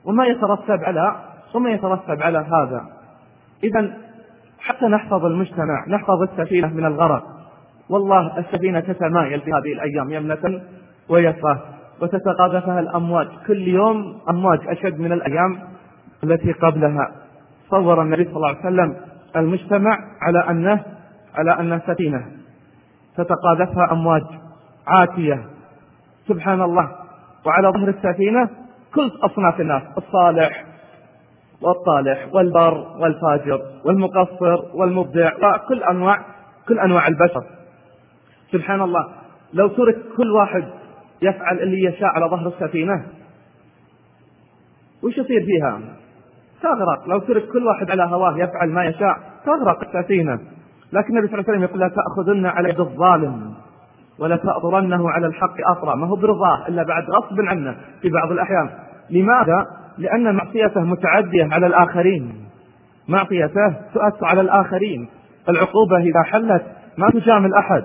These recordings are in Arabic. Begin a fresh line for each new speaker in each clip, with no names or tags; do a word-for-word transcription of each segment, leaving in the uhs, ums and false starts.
وما يترتب على وما يترتب على هذا. إذن حتى نحفظ المجتمع، نحفظ السفينة من الغرق. والله السفينة تتمايل في هذه الأيام يمنة ويسرى وتتقاذفها الأمواج، كل يوم أمواج أشد من الأيام التي قبلها. صور النبي صلى الله عليه وسلم المجتمع على أنه على أنه سفينة تتقاذفها أمواج عاتية، سبحان الله. وعلى ظهر السفينة كل أصناف الناس، الصالح والطالح والبر والفاجر والمقصر والمبدع، كل أنواع كل أنواع البشر، سبحان الله. لو ترك كل واحد يفعل اللي يشاء على ظهر السفينة وش يصير فيها؟ تغرق. لو ترك كل واحد على هواه يفعل ما يشاء تغرق السفينة. لكن النبي صلى الله عليه وسلم يقول لا تأخذن على يد الظالم ولا تأطرنه على الحق أطرا، ما هو برضاه إلا بعد غصب عنه في بعض الأحيان. لماذا؟ لأن معصيته متعدية على الآخرين، معصيته تؤثر على الآخرين. العقوبة إذا حلت ما تجامل أحد،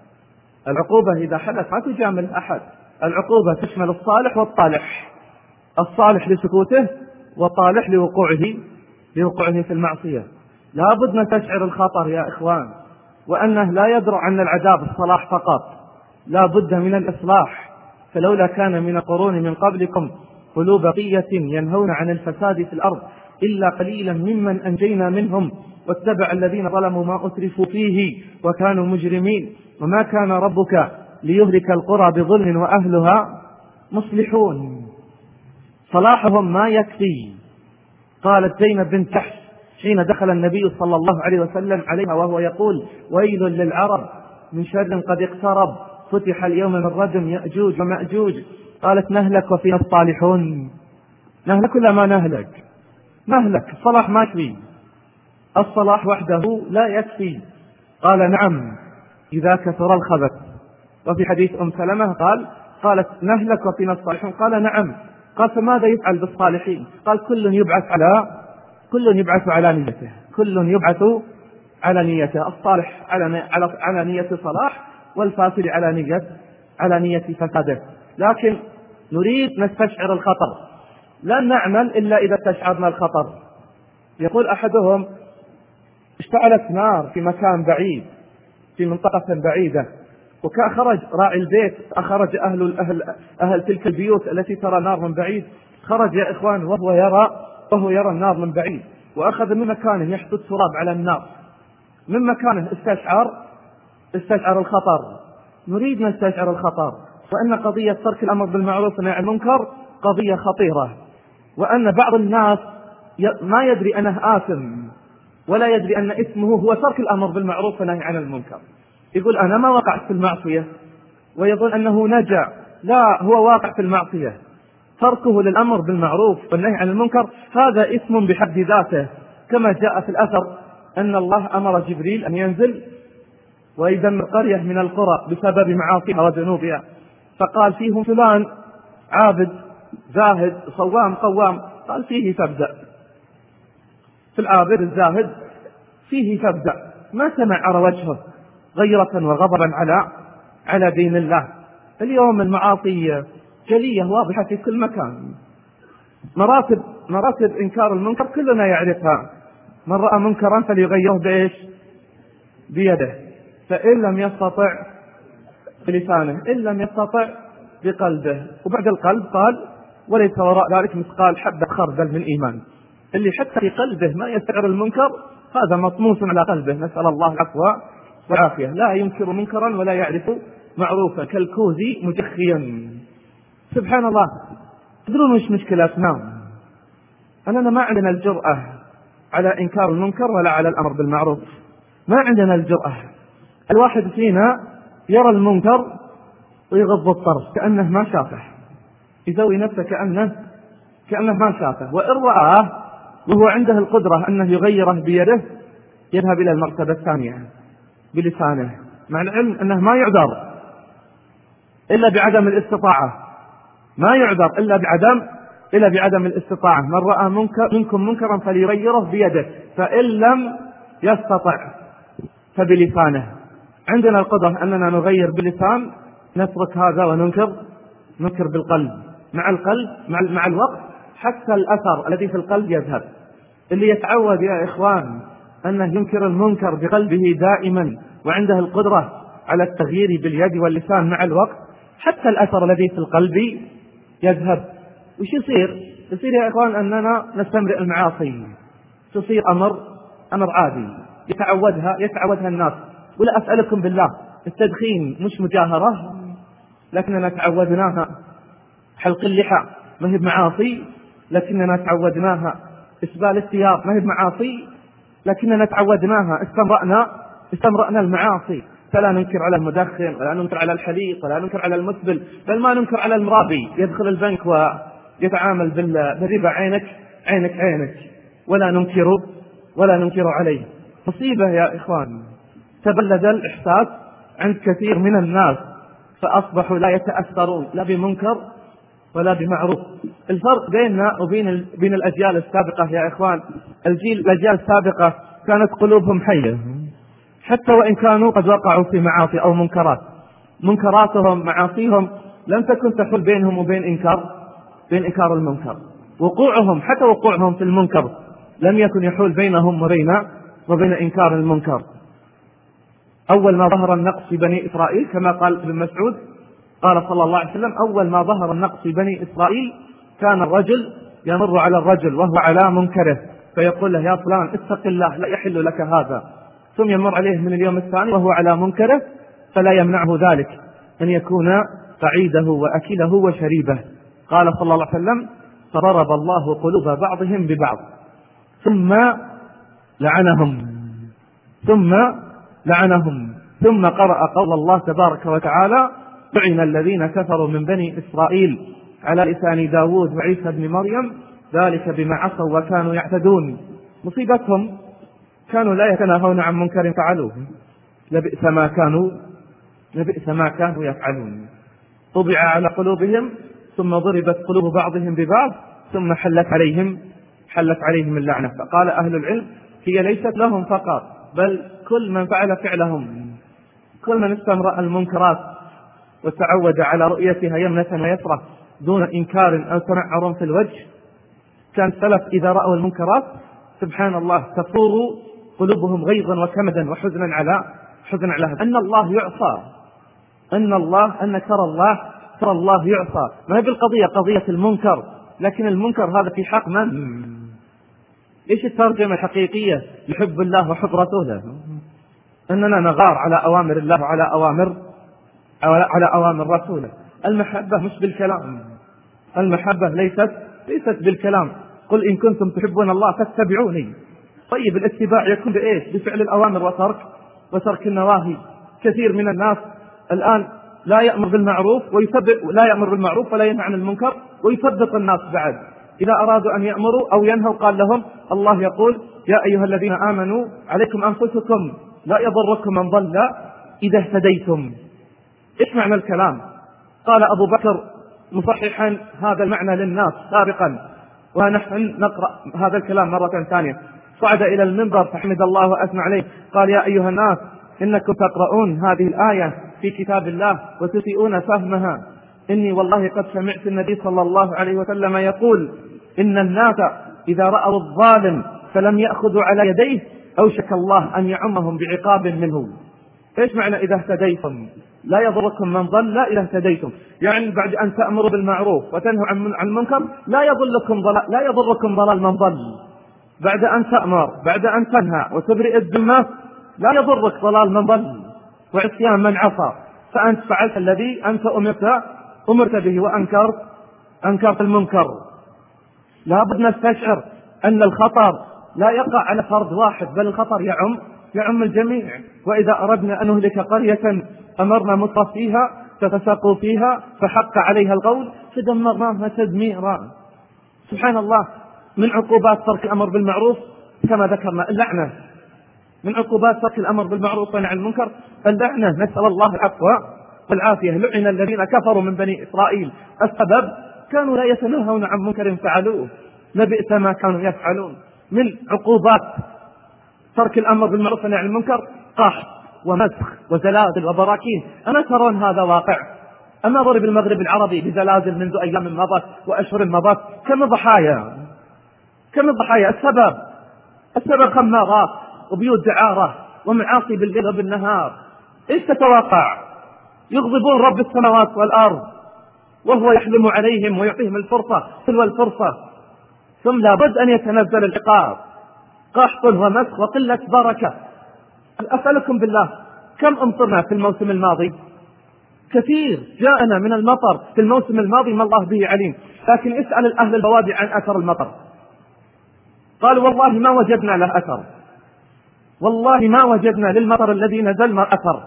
العقوبة إذا حلت ما تجامل أحد. العقوبة تشمل الصالح والطالح، الصالح لسكوته والطالح لوقوعه لوقوعه في المعصية. لا بد نستشعر الخطر يا إخوان، وأنه لا يدرع عن العذاب الصلاح فقط، لا بد من الإصلاح. فلولا كان من القرون من قبلكم أولو بقية ينهون عن الفساد في الأرض إلا قليلا ممن أنجينا منهم واتبع الذين ظلموا ما أترفوا فيه وكانوا مجرمين وما كان ربك ليهلك القرى بظلم وأهلها مصلحون. صلاحهم ما يكفي. قالت زينب بنت جحش حين دخل النبي صلى الله عليه وسلم عليها وهو يقول ويل للعرب من شر قد اقترب فتح اليوم من ردم يأجوج ومأجوج، قالت نهلك وفينا الصالحون. نهلك ولا ما نهلك؟ نهلك. الصلاح ما يكفي، الصلاح وحده لا يكفي. قال نعم إذا كثر الخبث. وفي حديث أم سلمة قال قالت نهلك وفينا الصالحون، قال نعم. قال فماذا يفعل بالصالحين؟ قال كل يبعث على كل يبعث على نيته، كل يبعث على نيته. الصالح على على نية صلاح والفاسد على نية على نية فساده. لكن نريد نستشعر الخطر، لا نعمل إلا إذا استشعرنا الخطر. يقول أحدهم اشتعلت نار في مكان بعيد في منطقة بعيدة، وكأخرج راعي البيت، أخرج أهل, الأهل أهل تلك البيوت التي ترى نار من بعيد، خرج يا إخوان وهو يرى وهو يرى النار من بعيد، وأخذ من مكانه يحط تراب على النار، من مكانه استشعر استشعر الخطر. نريد نستشعر الخطر، وأن قضية ترك الأمر بالمعروف والنهي عن المنكر قضية خطيرة، وأن بعض الناس ما يدري أنه آثم ولا يدري أن اسمه هو ترك الأمر بالمعروف والنهي عن المنكر. يقول أنا ما وقعت في المعصية ويظن أنه نجا، لا، هو واقع في المعصية. تركه للأمر بالمعروف والنهي عن المنكر هذا اسم بحد ذاته، كما جاء في الأثر أن الله أمر جبريل أن ينزل ويدمر قرية من القرى بسبب معاصيها وذنوبها، فقال فيهم فلان عابد زاهد صوام قوام، قال فيه فابدأ. في العابد الزاهد فيه فابدأ. ما سمع وجهه غيرة وغضبا على على دين الله. اليوم المعاصي جلية واضحة في كل مكان. مراتب مراتب إنكار المنكر كلنا يعرفها. من رأى منكرا فليغيره بإيش؟ بيده، فإن لم يستطع بلسانه، إن لم يستطع بقلبه. وبعد القلب قال وليس وراء ذلك مثقال حبة خردل من إيمان. اللي حتى في قلبه ما يستشعر المنكر هذا مطموس على قلبه، نسأل الله العفو والعافية. لا ينكر منكرا ولا يعرف معروفا كالكوز مجخيا. سبحان الله. تدرون وش مشكلتنا؟ أننا ما عندنا الجرأة على إنكار المنكر ولا على الأمر بالمعروف، ما عندنا الجرأة. الواحد فينا يرى المنكر ويغض الطرف كأنه ما شافه، يسوي نفسه كأنه كأنه ما شافه، وإن رآه وهو عنده القدرة أنه يغيره بيده يذهب إلى المرتبة الثانية بلسانه، مع العلم أنه ما يعذر إلا بعدم الاستطاعة، ما يعذر إلا بعدم إلا بعدم الاستطاعة. من رأى منكر منكم منكرا فليغيره بيده، فإن لم يستطع فبلسانه. عندنا القدرة أننا نغير باللسان، نترك هذا وننكر ننكر بالقلب. مع القلب مع, مع الوقت حتى الأثر الذي في القلب يذهب. اللي يتعود يا إخوان أنه ينكر المنكر بقلبه دائما وعنده القدرة على التغيير باليد واللسان مع الوقت، حتى الأثر الذي في القلب يذهب. وش يصير؟ يصير يا إخوان أننا نستمرئ المعاصي، تصير أمر أمر عادي يتعودها يتعودها الناس. ولا أسألكم بالله، التدخين مش مجاهرة لكننا تعودناها، حلق اللحى ما هي بمعاصي لكننا تعودناها، إسبال الثياب ما هي بمعاصي لكننا تعودناها، استمرأنا استمرأنا المعاصي. فلا ننكر على المدخن ولا ننكر على الحليق ولا ننكر على المسبل، بل ما ننكر على المرابي يدخل البنك ويتعامل بالربا عينك عينك عينك، ولا ننكر ولا ننكر عليه. مصيبة يا إخوان، تبلد الإحساس عند كثير من الناس فأصبحوا لا يتأثرون لا بمنكر ولا بمعروف. الفرق بيننا وبين بين الأجيال السابقة يا إخوان، الجيل الأجيال السابقة كانت قلوبهم حية حتى وإن كانوا قد وقعوا في معاصي أو منكرات، منكراتهم معاصيهم لم تكن تحول بينهم وبين إنكار بين إنكار المنكر. وقوعهم حتى وقوعهم في المنكر لم يكن يحول بينهم وبين وبين إنكار المنكر. أول ما ظهر النقص في بني إسرائيل كما قال ابن مسعود قال صلى الله عليه وسلم: أول ما ظهر النقص في بني إسرائيل كان الرجل يمر على الرجل وهو على منكره فيقول له: يا فلان اتق الله لا يحل لك هذا، ثم يمر عليه من اليوم الثاني وهو على منكره فلا يمنعه ذلك أن يكون قعيده وأكله وشريبه. قال صلى الله عليه وسلم: فضرب الله قلوب بعضهم ببعض ثم لعنهم ثم لعنهم ثم قرأ قول الله تبارك وتعالى: لعن الذين كفروا من بني إسرائيل على لسان داود وعيسى بن مريم ذلك بما عصوا وكانوا يعتدون. مصيبتهم كانوا لا يتناهون عن منكر فعلوه، لبئس ما كانوا لبئس ما كانوا يفعلون. طبع على قلوبهم ثم ضربت قلوب بعضهم ببعض ثم حلت عليهم حلت عليهم اللعنة. فقال أهل العلم: هي ليست لهم فقط بل كل من فعل فعلهم، كل من استمرأ المنكرات وتعود على رؤيتها يمنة ويسرة دون إنكار أو تنعر في الوجه. كان السلف إذا رأوا المنكرات سبحان الله تفور قلوبهم غيظا وكمدا وحزنا على حزنا على أن الله يعصى، أن الله أن ترى الله ترى الله يعصى. ما هي بالقضية قضية المنكر، لكن المنكر هذا في حق من؟ إيش الترجمة الحقيقية يحب الله وحب رسوله؟ أننا نغار على أوامر الله وعلى أوامر على أوامر رسوله. المحبة مش بالكلام، المحبة ليست ليست بالكلام. قل إن كنتم تحبون الله فاتبعوني. طيب الاتباع يكون بإيش؟ بفعل الأوامر وترك وترك النواهي. كثير من الناس الآن لا يأمر بالمعروف ويثبت لا يأمر بالمعروف ولا ينهى عن المنكر ويثبت الناس بعد. إذا أرادوا أن يأمروا أو ينهوا قال لهم الله يقول: يا أيها الذين آمنوا عليكم أنفسكم لا يضركم من ضل إذا اهتديتم. إيش معنى الكلام؟ قال أبو بكر مصححا هذا المعنى للناس سابقا، ونحن نقرأ هذا الكلام مرة ثانية. صعد إلى المنبر فحمد الله وأثنى عليه قال: يا أيها الناس إنكم تقرؤون هذه الآية في كتاب الله وتسيئون فهمها. إني والله قد سمعت النبي صلى الله عليه وسلم يقول: إن الناس إذا رأوا الظالم فلم يأخذوا على يديه أوشك الله أن يعمهم بعقاب منه. إيش معنى إذا اهتديتم؟ لا يضركم من ضل إذا اهتديتم، يعني بعد أن تأمروا بالمعروف وتنهوا عن المنكر لا يضلكم ضلال لا يضركم ضلال من ضل. بعد أن تأمر بعد أن تنهى وتبرئ الذمة لا يضرك ضلال من ضل وعصيان من عصى. فأنت فعلت الذي أنت أمرت أمرت به وأنكرت أنكرت المنكر. لابد نستشعر أن الخطر لا يقع على فرد واحد بل الخطر يعم يعم الجميع. وإذا أردنا أن نهلك قرية أمرنا متر فيها ففسقوا فيها فحق عليها القول فدمرناها تدميرا. سبحان الله، من عقوبات ترك الأمر بالمعروف كما ذكرنا اللعنة، من عقوبات ترك الأمر بالمعروف والنهي عن المنكر اللعنة. نسأل الله العفو والعافية. لعن الذين كفروا من بني إسرائيل، السبب كانوا لا يتناهون عن منكر فعلوه لبئس ما كانوا يفعلون. من عقوبات ترك الأمر بالمعروف والنهي عن المنكر قحط ومسخ وزلازل وبراكين. أما ترون هذا واقع؟ أما ضرب المغرب العربي بزلازل منذ أيام مضت وأشهر مضت، كم الضحايا كم الضحايا السبب السبب خمارات وبيوت دعارة ومعاصي بالليل وبالنهار. إيش تتوقع؟ يغضبون رب السماوات والأرض وهو يحلم عليهم ويعطيهم الفرصة تلو الفرصة، ثم لابد أن يتنزل العقاب، قحط ومسخ وقلة بركة. أسألكم بالله، كم أمطرنا في الموسم الماضي؟ كثير جاءنا من المطر في الموسم الماضي ما الله به عليم، لكن اسأل الأهل البوادي عن أثر المطر، قالوا والله ما وجدنا له أثر، والله ما وجدنا للمطر الذي نزل ما أثر،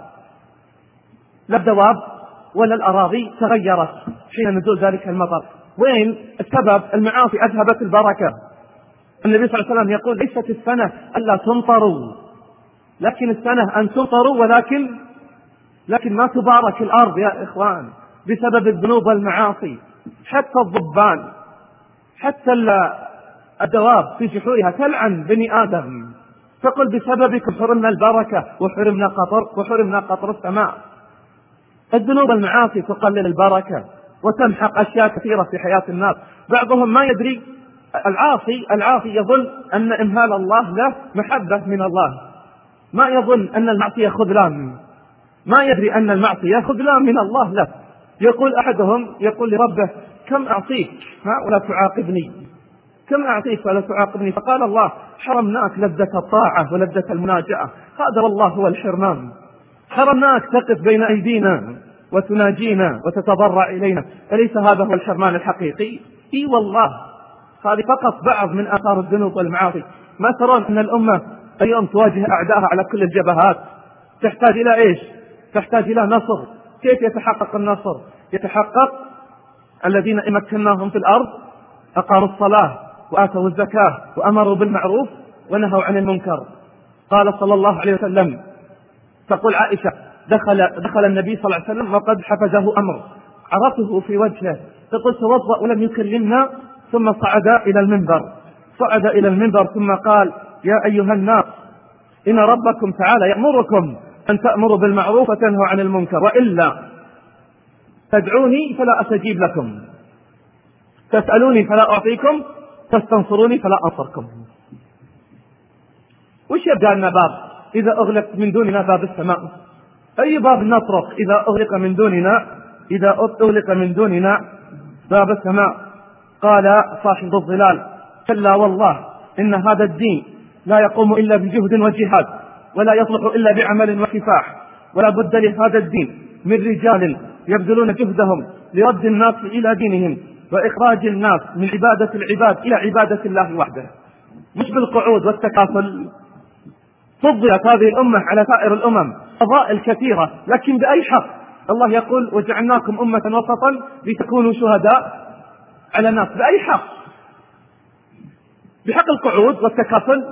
لا الدواب ولا الأراضي تغيرت حين نزول ذلك المطر. وين السبب؟ المعاصي أذهبت البركة. النبي صلى الله عليه وسلم يقول ليست السنة ألا تمطروا، لكن السنة أن تمطروا ولكن لكن ما تبارك الأرض يا إخوان بسبب الذنوب والمعاصي. حتى الضبان، حتى الدواب في جحورها تلعن بني آدم، تقول بسببكم حرمنا البركة وحرمنا قطر وحرمنا قطر السماء. الذنوب والمعاصي تقلل البركة وتمحق أشياء كثيرة في حياة الناس. بعضهم ما يدري، العاصي العاصي يظن أن إمهال الله له محبة من الله، ما يظن أن المعصية خذلان، ما يدري أن المعصية خذلان من الله له. يقول أحدهم يقول لربه كم أعطيك ولا تعاقبني، كم أعطيك ولا تعاقبني؟ فقال الله حرمناك لذة الطاعة ولذة المناجاة، هذا والله هو الحرمان، حرمناك تقف بين أيدينا وتناجينا وتتضرع إلينا، أليس هذا هو الحرمان الحقيقي؟ إي والله، هذه فقط بعض من آثار الذنوب والمعاصي. ما ترون أن الأمة اليوم تواجه أعداءها على كل الجبهات؟ تحتاج إلى إيش؟ تحتاج إلى نصر. كيف يتحقق النصر؟ يتحقق الذين مكناهم في الأرض أقاموا الصلاة وآتوا الزكاة وأمروا بالمعروف ونهوا عن المنكر. قال صلى الله عليه وسلم، تقول عائشة دخل, دخل النبي صلى الله عليه وسلم وقد حفزه أمر، عرفه في وجهه، تقول توضأ ولم يكلمنا، ثم صعد إلى المنبر صعد إلى المنبر ثم قال يا أيها الناس إن ربكم تعالى يأمركم أن تأمروا بالمعروف وتنهوا عن المنكر، وإلا تدعوني فلا أستجيب لكم، تسألوني فلا أعطيكم، تستنصروني فلا أنصركم. وش يبقى لنا باب إذا أغلق من دوننا باب السماء؟ أي باب نطرق إذا أغلق من دوننا إذا أغلق من دوننا باب السماء؟ قال صاحب الظلال كلا والله إن هذا الدين لا يقوم إلا بجهد وجهاد، ولا يصلح إلا بعمل وكفاح، ولا بد لهذا الدين من رجال يبذلون جهدهم لرد الناس إلى دينهم وإخراج الناس من عبادة العباد إلى عبادة الله وحده، مش بالقعود والتكافل. فضلت هذه الأمة على سائر الأمم فضائل كثيرة، لكن بأي حق؟ الله يقول وجعلناكم أمة وسطا لتكونوا شهداء على الناس. بأي حق؟ بحق القعود والتكافل؟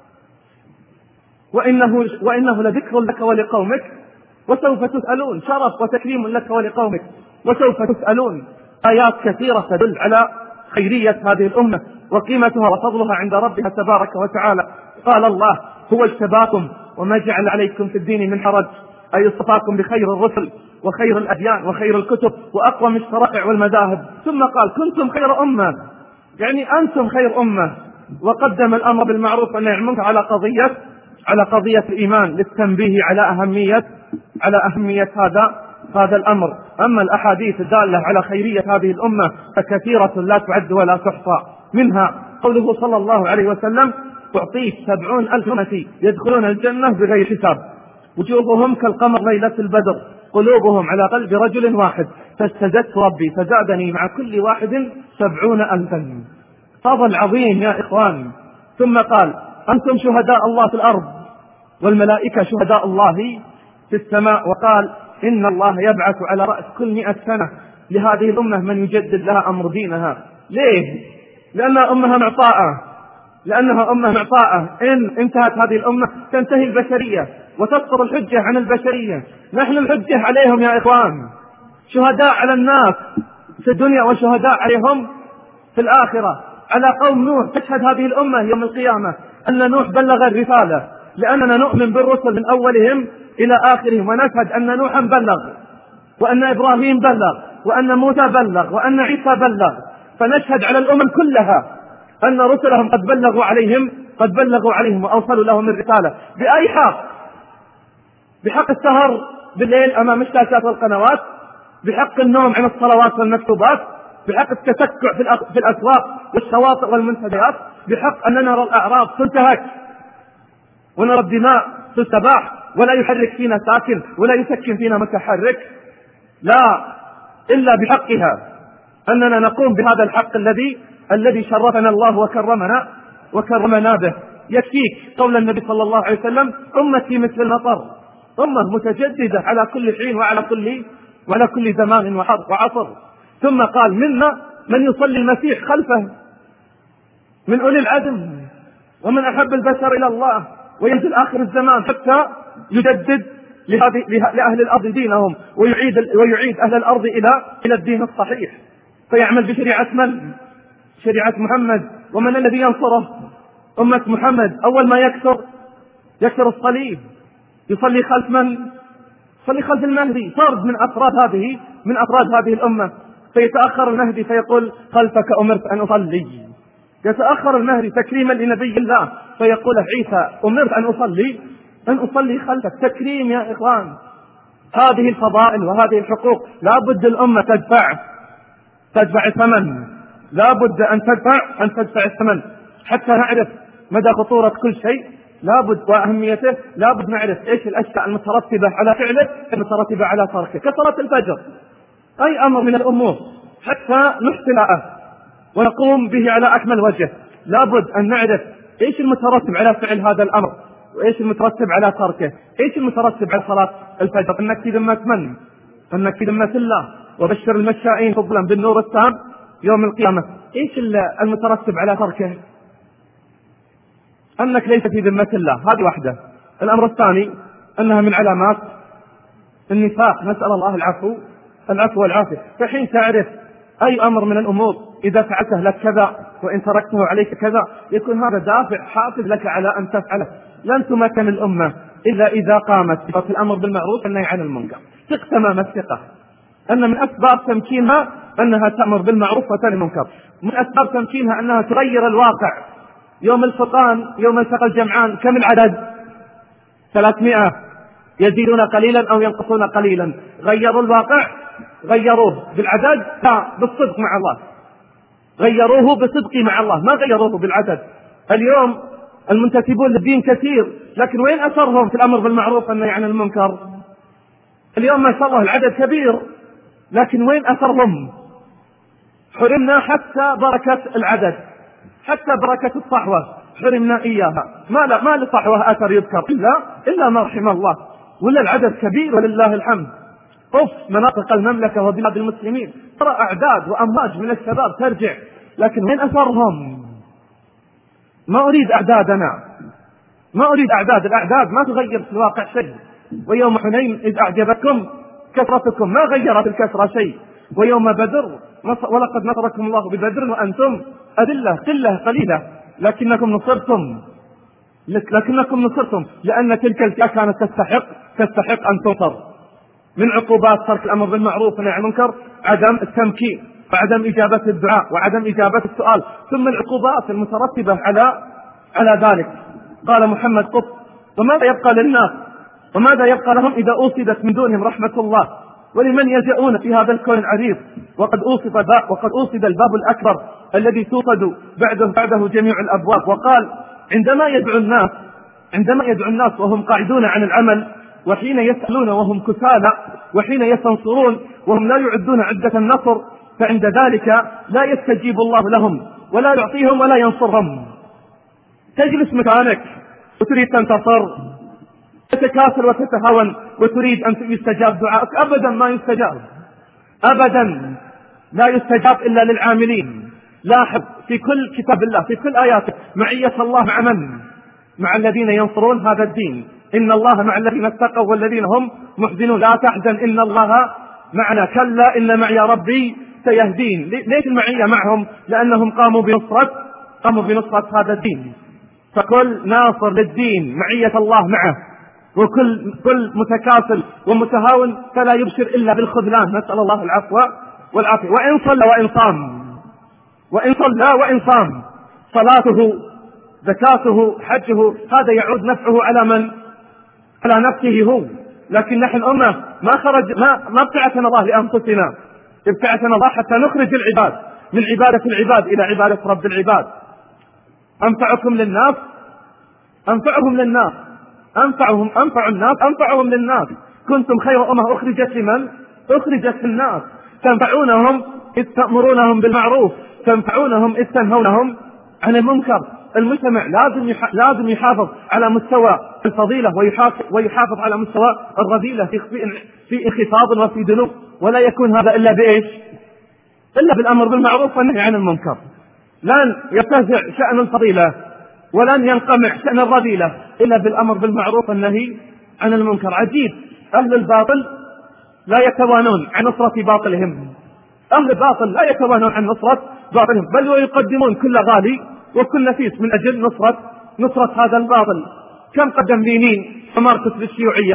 وإنه, وإنه لذكر لك ولقومك وسوف تسألون، شرف وتكريم لك ولقومك وسوف تسألون. آيات كثيرة تدل على خيرية هذه الأمة وقيمتها وفضلها عند ربها تبارك وتعالى. قال الله هو اجتباكم وما جعل عليكم في الدين من حرج، أي اصطفاكم بخير الرسل وخير الأديان وخير الكتب وأقوم الشرائع والمذاهب، ثم قال كنتم خير أمة، يعني أنتم خير أمة، وقدم الأمر بالمعروف والنهي عن المنكر على قضية على قضية الإيمان للتنبيه على أهمية على أهمية هذا هذا الأمر. أما الأحاديث الدالة على خيرية هذه الأمة فكثيرة لا تعد ولا تحصى، منها قوله صلى الله عليه وسلم تعطيك سبعون ألف أمتي يدخلون الجنة بغير حساب، وجوههم كالقمر ليلة البدر، قلوبهم على قلب رجل واحد، فاستزدت ربي فزادني مع كل واحد سبعون ألفا. فضل عظيم يا إخوان. ثم قال أنتم شهداء الله في الأرض والملائكة شهداء الله في السماء، وقال إن الله يبعث على رأس كل مئة سنة لهذه الأمة من يجدد لها أمر دينها. ليه؟ لأنها أمها معطاءة لأنها أمة معطاءة إن انتهت هذه الأمة تنتهي البشرية وتسقط الحجة عن البشرية. نحن الحجة عليهم يا إخوان، شهداء على الناس في الدنيا وشهداء عليهم في الآخرة. على قوم نوح تشهد هذه الأمة يوم القيامة أن نوح بلغ الرسالة، لأننا نؤمن بالرسل من أولهم إلى آخرهم ونشهد أن نوحا بلغ وأن إبراهيم بلغ، وأن موسى بلغ، وأن عيسى بلغ، فنشهد على الأمم كلها أن رسلهم قد بلغوا عليهم قد بلغوا عليهم وأوصلوا لهم الرسالة. بأي حق؟ بحق السهر بالليل أمام الشاشات والقنوات؟ بحق النوم عن الصلوات والمكتوبات؟ بحق التسكع في الأسواق والشواطئ والمنتديات؟ بحق أن نرى الأعراض تنتهك ونرى الدماء تستباح ولا يحرك فينا ساكن ولا يسكن فينا متحرك؟ لا، إلا بحقها أننا نقوم بهذا الحق الذي الذي شرفنا الله وكرمنا وكرمنا به. يكفيك قول النبي صلى الله عليه وسلم: أمتي مثل المطر، أمة متجددة على كل حين وعلى كل وعلى كل زمان وعصر. ثم قال: منا من يصلي المسيح خلفه من أولي العزم ومن أحب البشر إلى الله، وينزل آخر الزمان حتى يجدد لأهل الأرض دينهم ويعيد ويعيد أهل الأرض إلى إلى الدين الصحيح، فيعمل بشريعة من؟ شريعة محمد. ومن الذي ينصره؟ أمة محمد. أول ما يكثر يكثر الصليب، يصلي خلف من؟ يصلي خلف المهدي، فرد من أفراد هذه من أفراد هذه الأمة، فيتأخر المهدي فيقول: خلفك أمرت أن أصلي. يتأخر المهدي تكريما لنبي الله فيقول عيسى: أمرت أن أصلي أن أصلي خلفك. تكريم يا إخوان. هذه الفضائل وهذه الحقوق لا بد الأمة تدفع تدفع الثمن، لا بد أن تدفع أن تدفع الثمن حتى نعرف مدى خطورة كل شيء، لا بد وأهميته. لا بد نعرف إيش الأشياء المترتبة على فعله المترتبة على تركه، كصلاة الفجر. أي أمر من الأمور حتى نحسنه ونقوم به على أكمل وجه، لا بد أن نعرف إيش المترتب على فعل هذا الأمر وإيش المترتب على تركه. إيش المترتب على صلاة الفجر؟ أنك في ذمة من؟ أنك في ذمة الله. وبشر المشائين فضلا بالنور التام يوم القيامة. إيش المترتب على تركه؟ أنك ليس في ذمة الله. هذه واحدة. الأمر الثاني أنها من علامات النفاق، نسأل الله العفو العفو والعافية. فحين تعرف أي أمر من الأمور إذا فعلته لك كذا وإن تركته عليك كذا، يكون هذا دافع حافز لك على أن تفعله. لن تمكن الأمة إلا إذا قامت في الأمر بالمعروف والنهي عن المنكر. ثق تمام الثقة أن من أسباب تمكينها أنها تأمر بالمعروف وتنهى المنكر. من أسباب تمكينها أنها تغير الواقع. يوم الفرقان، يوم التقى الجمعان، كم العدد؟ ثلاثمائة. يزيدون قليلا أو ينقصون قليلا. غيروا الواقع؟ غيروه بالعدد؟ لا، بالصدق مع الله. غيروه بصدق مع الله، ما غيروه بالعدد. اليوم المنتسبون للدين كثير، لكن وين أثرهم في الأمر بالمعروف والنهي عن المنكر؟ اليوم ما شاء الله العدد كبير، لكن وين أثرهم؟ حرمنا حتى بركة العدد، حتى بركة الصحوة حرمنا إياها. ما لا ما للصحوة أثر يذكر إلا إلا ما رحم الله، ولا العدد كبير ولله الحمد. قف مناطق المملكة وبلاد المسلمين ترى أعداد وأمواج من الشباب ترجع، لكن وين أثرهم؟ ما أريد أعدادنا، ما أريد أعداد. الأعداد ما تغير في الواقع شيء. ويوم حنين إذ أعجبتكم كثرتكم ما غيرت الكثرة شيء. ويوم بدر ولقد نصركم الله ببدر وأنتم أذلة قلة قليلة لكنكم نصرتم لكنكم نصرتم لأن تلك الفئة كانت تستحق تستحق أن تنصر. من عقوبات ترك الأمر بالمعروف والنهي عن المنكر عدم التمكين وعدم إجابة الدعاء وعدم إجابة السؤال، ثم العقوبات المترتبة على على ذلك. قال محمد قط: وماذا يبقى للناس وماذا يبقى لهم إذا أوصدت من دونهم رحمة الله؟ ولمن يلجؤون في هذا الكون العريض وقد أوصد وقد أوصد الباب الأكبر الذي توصد بعده بعده جميع الأبواب. وقال: عندما يدعو الناس عندما يدعو الناس وهم قاعدون عن العمل، وحين يسألون وهم كسالى، وحين يستنصرون وهم لا يعدون عدة النصر، فعند ذلك لا يستجيب الله لهم ولا يعطيهم ولا ينصرهم. تجلس مكانك وتريد تنتصر، تتكاسل وتتهاون وتريد أن يستجاب دعائك، أبدا ما يستجاب، أبدا لا يستجاب إلا للعاملين. لاحظ في كل كتاب الله في كل آياته معية الله مع من؟ مع الذين ينصرون هذا الدين. إن الله مع الذين اتقوا والذين هم محزنون. لا تحزن إن الله معنا، كلا إن معي ربي سيهدين. ليش المعية معهم؟ لأنهم قاموا بنصرة قاموا بنصرة هذا الدين. فكل ناصر للدين معية الله معه. وكل كل متكاسل ومتهاون فلا يبشر إلا بالخذلان، نسأل الله العفو والعافية. وإن صلى وإن صام، وإن صلى وإن صام، صلاته زكاته حجه هذا يعود نفعه على من؟ على نفسه هو. لكن نحن أمة ما خرج ما ما ابتعثنا الله لأنفسنا، ابتعثنا الله حتى نخرج العباد من عبادة العباد إلى عبادة رب العباد. أنفعكم للناس أنفعهم للناس أنفعهم أنفع الناس أنفعهم للناس. كنتم خير أمة أخرجت لمن؟ أخرجت للناس. تنفعونهم إذ تأمرونهم بالمعروف، تنفعونهم إذ تنهونهم عن المنكر. المجتمع لازم لازم يحافظ على مستوى الفضيلة ويحافظ ويحافظ على مستوى الرذيلة في في انخفاض وفي دنو، ولا يكون هذا إلا بإيش؟ إلا بالأمر بالمعروف والنهي عن المنكر. لن يرتفع شأن الفضيلة ولن ينقمع شأن الرذيلة إلا بالأمر بالمعروف والنهي عن المنكر. عجيب، أهل الباطل لا يتوانون عن نصرة باطلهم، أهل الباطل لا يتوانون عن نصرة باطلهم، بل ويقدمون كل غالي وكل نفيس من أجل نصرة نصرة هذا الباطل. كم قدم لينين وماركس للشيوعية،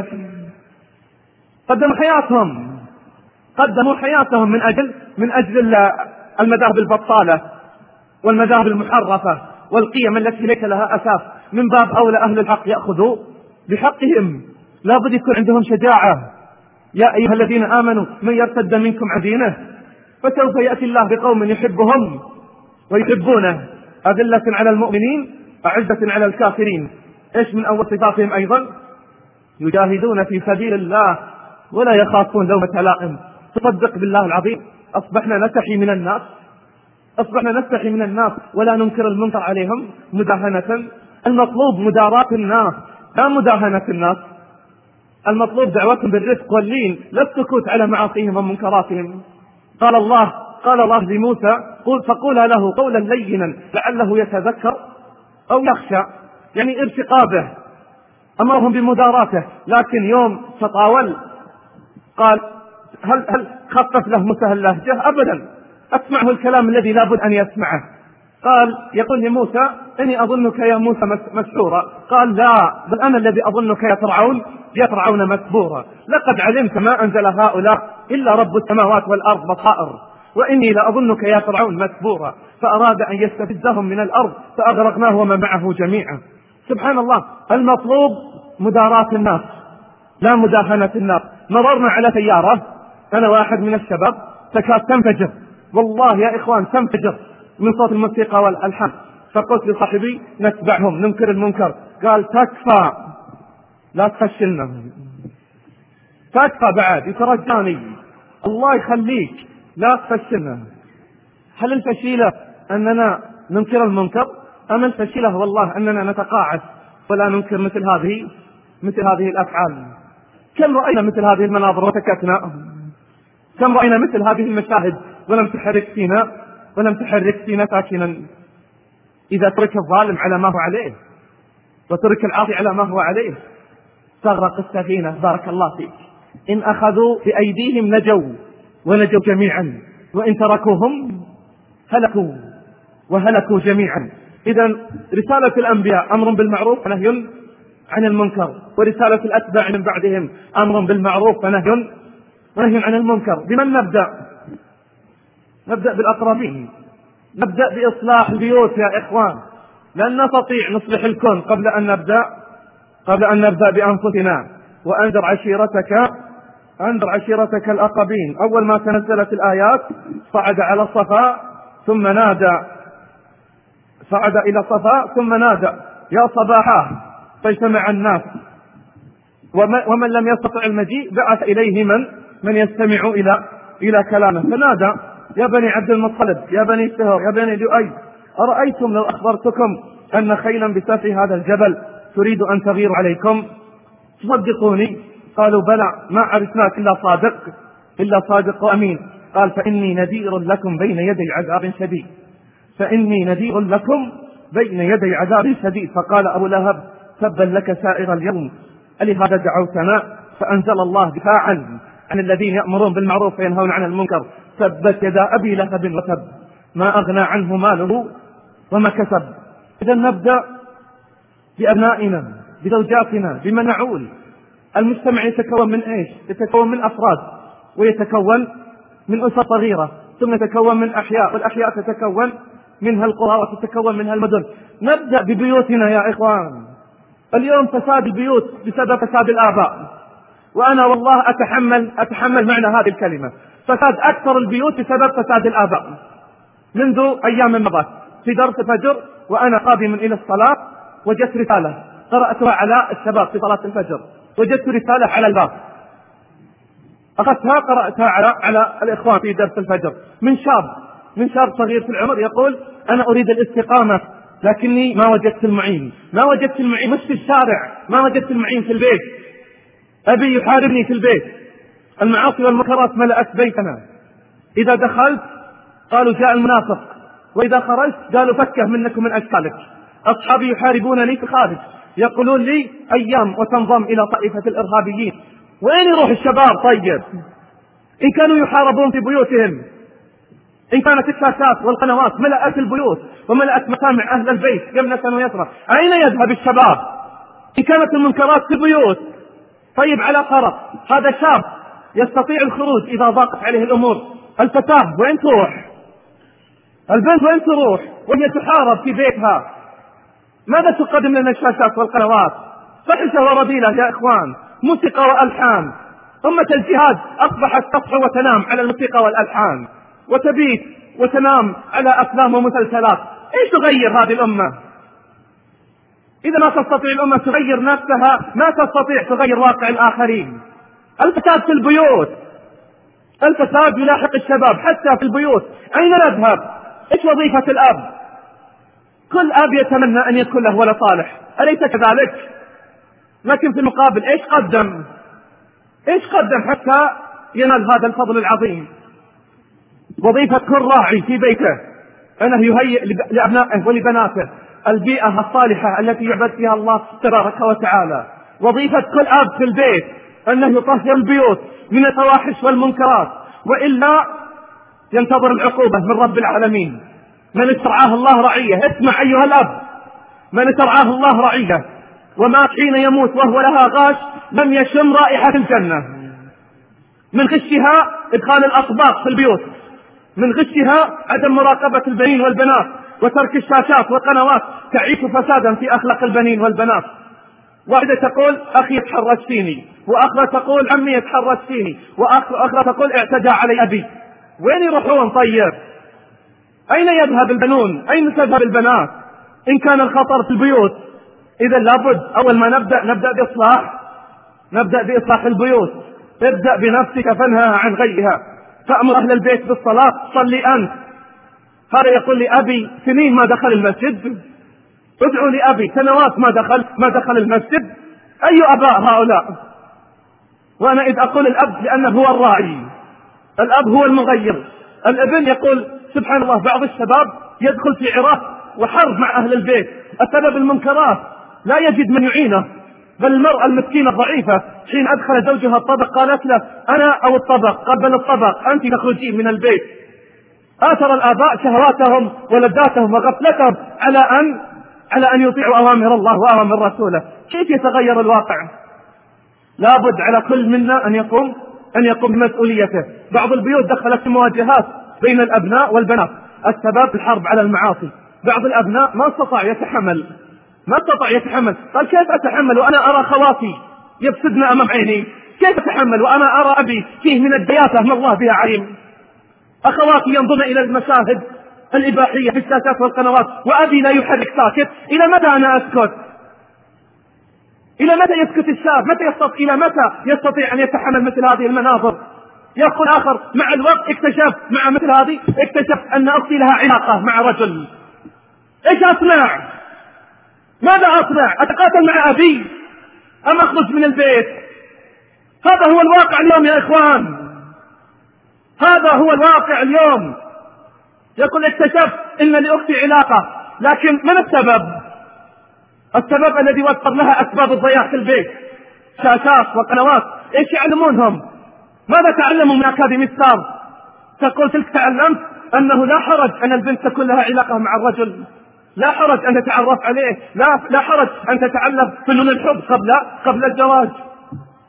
قدموا حياتهم قدموا حياتهم من أجل من أجل المذاهب البطالة والمذاهب المحرفة والقيم التي ليس لها أساس. من باب أولى أهل الحق يأخذوا بحقهم، لا بد يكون عندهم شجاعة. يا أيها الذين آمنوا من يرتد منكم عن دينه فسوف يأتي الله بقوم يحبهم ويحبونه، أذلة على المؤمنين أعزة على الكافرين. إيش من أول صفاتهم أيضا؟ يجاهدون في سبيل الله ولا يخافون لومة لائم. تصدق بالله العظيم أصبحنا نستحي من الناس أصبحنا نستحي من الناس ولا ننكر المنكر عليهم مداهنة. المطلوب مداراة الناس لا مداهنة الناس. المطلوب دعوتهم بالرفق واللين لا السكوت على معاصيهم ومنكراتهم. قال الله قال الله لموسى قل فقولا له قولا لينا لعله يتذكر أو يخشى، يعني ارتقابه، أمرهم بمداراته. لكن يوم تطاول قال هل هل خفف له موسى اللهجة؟ أبدا، أسمعه الكلام الذي لا بد أن يسمعه. قال يقول لموسى إني أظنك يا موسى مسحورا. قال لا، بل أنا الذي أظنك يا فرعون يا فرعون مسبورا. لقد علمت ما أنزل هؤلاء إلا رب السماوات والأرض بصائر، وإني لأظنك يا فرعون مسبورا. فأراد أن يستفزهم من الأرض فأغرقناه ومن معه جميعا. سبحان الله، المطلوب مداراة الناس لا مداهنة الناس. مررنا على سيارة أنا واحد من الشباب تكاد تنفجر، والله يا إخوان تنفجر من صوت الموسيقى والألحان. فقلت لصاحبي نتبعهم ننكر المنكر. قال تكفى لا تفشلنا، تكفى بعد، يترجاني الله يخليك لا تفشلنا. هل الفشيلة أننا ننكر المنكر أم الفشيلة والله أننا نتقاعس ولا ننكر مثل هذه مثل هذه الأفعال؟ كم رأينا مثل هذه المناظر وسكتنا؟ كم رأينا مثل هذه المشاهد ولم تحرك فينا ولم تحرك فينا ساكنا؟ إذا ترك الظالم على ما هو عليه وترك العاصي على ما هو عليه تغرق السفينة. بارك الله فيك. إن أخذوا بأيديهم نجوا ونجوا جميعا، وإن تركوهم هلكوا وهلكوا جميعا. إذا رسالة الأنبياء أمر بالمعروف ونهي عن المنكر، ورسالة الأتباع من بعدهم أمر بالمعروف ونهي ونهي عن المنكر. بمن نبدأ؟ نبدأ بالأقربين، نبدأ بإصلاح البيوت يا إخوان. لن نستطيع نصلح الكون قبل أن نبدأ قبل أن نبدأ بأنفسنا. وأنذر عشيرتك أنذر عشيرتك الأقربين. أول ما تنزلت الآيات صعد على الصفا ثم نادى صعد إلى الصفا ثم نادى يا صباحا فاجتمع الناس، ومن لم يستطع المجيء بعث إليه من من يستمع إلى إلى كلامه. فنادى يا بني عبد المطلب يا بني سهر يا بني لؤي أرأيتم لو أخبرتكم أن خيلا بسفح هذا الجبل تريد أن تغير عليكم تصدقوني؟ قالوا بلى ما عرفناك إلا صادق إلا صادق وأمين. قال فإني نذير لكم بين يدي عذاب شديد فإني نذير لكم بين يدي عذاب شديد. فقال أبو لهب تبا لك سائر اليوم ألهذا دعوتنا؟ فأنزل الله دفاعا عن الذين يأمرون بالمعروف وينهون عن المنكر تبت يدا أبي لهب وتب ما أغنى عنه ماله وما كسب. إذا نبدأ بأبنائنا بزوجاتنا بمن نعول المجتمع يتكون من ايش؟ يتكون من افراد، ويتكون من اسر صغيرة، ثم يتكون من احياء، والاحياء تتكون منها القرى وتتكون منها المدن. نبدأ ببيوتنا يا اخوان. اليوم فساد البيوت بسبب فساد الآباء، وأنا والله أتحمل أتحمل معنى هذه الكلمة. فساد أكثر البيوت بسبب فساد الآباء. منذ أيام مضت في درس فجر وأنا قادم إلى الصلاة وجدت رسالة قرأتها على الشباب في صلاة الفجر، وجدت رسالة على الباب، أخذتها قرأتها على على الإخوان في درس الفجر، من شاب من شاب صغير في العمر يقول: أنا أريد الاستقامة لكني ما وجدت المعين، ما وجدت المعين مش في الشارع، ما وجدت المعين في البيت، أبي يحاربني في البيت، المعاصي والمنكرات ملأت بيتنا، إذا دخلت قالوا جاء المنافق، وإذا خرجت قالوا فكه منك ومن أشكالك، أصحابي يحاربونني في الخارج، يقولون لي أيام وتنضم إلى طائفة الإرهابيين. وين يروح الشباب؟ طيب إن كانوا يحاربون في بيوتهم، إن كانت الشاشات والقنوات ملأت البيوت وملأت مسامع أهل البيت يمنة ويسرى، أين يذهب الشباب؟ إن كانت المنكرات في البيوت، طيب على فرق هذا شاب يستطيع الخروج إذا ضاقت عليه الأمور، الفتاة وين تروح؟ البنت وين تروح وهي تحارب في بيتها؟ ماذا تقدم لنا الشاشات والقنوات؟ فحشة ورذيلة يا إخوان، موسيقى وألحان. أمة الجهاد أصبحت تصحو وتنام على الموسيقى والألحان، وتبيت وتنام على أفلام ومسلسلات. إيش تغير هذه الأمة؟ إذا ما تستطيع الأمة تغير نفسها، ما تستطيع تغير واقع الآخرين. الفساد في البيوت، الفساد يلاحق الشباب حتى في البيوت. أين نذهب؟ إيش وظيفة الأب؟ كل أب يتمنى أن يكون له ولد صالح، أليس كذلك؟ لكن في المقابل إيش قدم؟ إيش قدم حتى ينال هذا الفضل العظيم؟ وظيفة كل راعي في بيته أنه يهيئ لأبنائه ولبناته البيئة الصالحة التي يعبد فيها الله تبارك وتعالى. وظيفة كل أب في البيت أنه يطهر البيوت من الفواحش والمنكرات، وإلا ينتظر العقوبة من رب العالمين. من استرعاه الله رعية، اسمع أيها الأب، من استرعاه الله رعية ومات حين يموت وهو لها غاش لم يشم رائحة الجنة. من غشها إدخال الأطباق في البيوت، من غشها عدم مراقبة البنين والبنات وترك الشاشات والقنوات تعيش فسادا في أخلاق البنين والبنات. واحدة تقول أخي يتحرش فيني، وأخرى تقول عمي يتحرش فيني، وأخرى تقول اعتدى علي أبي. وين يروحون طيب؟ أين يذهب البنون؟ أين تذهب البنات؟ إن كان الخطر في البيوت إذا لابد أول ما نبدأ نبدأ بإصلاح نبدأ بإصلاح البيوت. ابدأ بنفسك فانهى عن غيها. تأمر أهل البيت بالصلاة، صلي أنت. هذا يقول لي أبي سنين ما دخل المسجد، ادعوا لأبي سنوات ما دخل ما دخل المسجد. أي أباء هؤلاء؟ وأنا إذ أقول الأب لأنه هو الراعي، الأب هو المغير. الابن يقول سبحان الله بعض الشباب يدخل في عراك وحرب مع أهل البيت، السبب المنكرات، لا يجد من يعينه. بل المرأة المسكينة الضعيفة حين أدخل زوجها الطبق قالت له أنا أو الطبق، قبل الطبق، أنت تخرجين من البيت. آثر الآباء شهواتهم ولذاتهم وغفلتهم على أن على أن يطيعوا أوامر الله وأوامر رسوله. كيف يتغير الواقع؟ لابد على كل منا أن يقوم أن يقوم بمسؤوليته. بعض البيوت دخلت في مواجهات بين الأبناء والبنات، السبب الحرب على المعاصي. بعض الأبناء ما استطاع يتحمل ما استطاع يتحمل قال كيف أتحمل وأنا أرى خواتي يفسدن أمام عيني؟ كيف أتحمل وأنا أرى أبي فيه من الدياثة ما الله بها عليم؟ أخواتي ينظرن إلى المشاهد الإباحية في الشاشات والقنوات وأبي لا يحرك ساكت. إلى متى أنا أسكت؟ إلى متى يسكت الشاب؟ متى يستطيع إلى متى يستطيع أن يتحمل مثل هذه المناظر؟ يقول آخر مع الوقت اكتشف مع مثل هذه اكتشف أن أختي لها علاقة مع رجل. إيش أصنع؟ ماذا أصنع؟ أتقاتل مع أبي أم أخرج من البيت؟ هذا هو الواقع اليوم يا إخوان، هذا هو الواقع اليوم. يقول اكتشفت إن لأختي علاقة، لكن من السبب؟ السبب الذي وفر لها أسباب الضياع في البيت، شاشات وقنوات. إيش يعلمونهم؟ ماذا تعلموا من أكاديمية ستار؟ تقول تلك تعلمت أنه لا حرج أن البنت تكون لها علاقة مع الرجل، لا حرج أن تتعرف عليه، لا لا حرج أن تتعلم فنون الحب قبل قبل الزواج.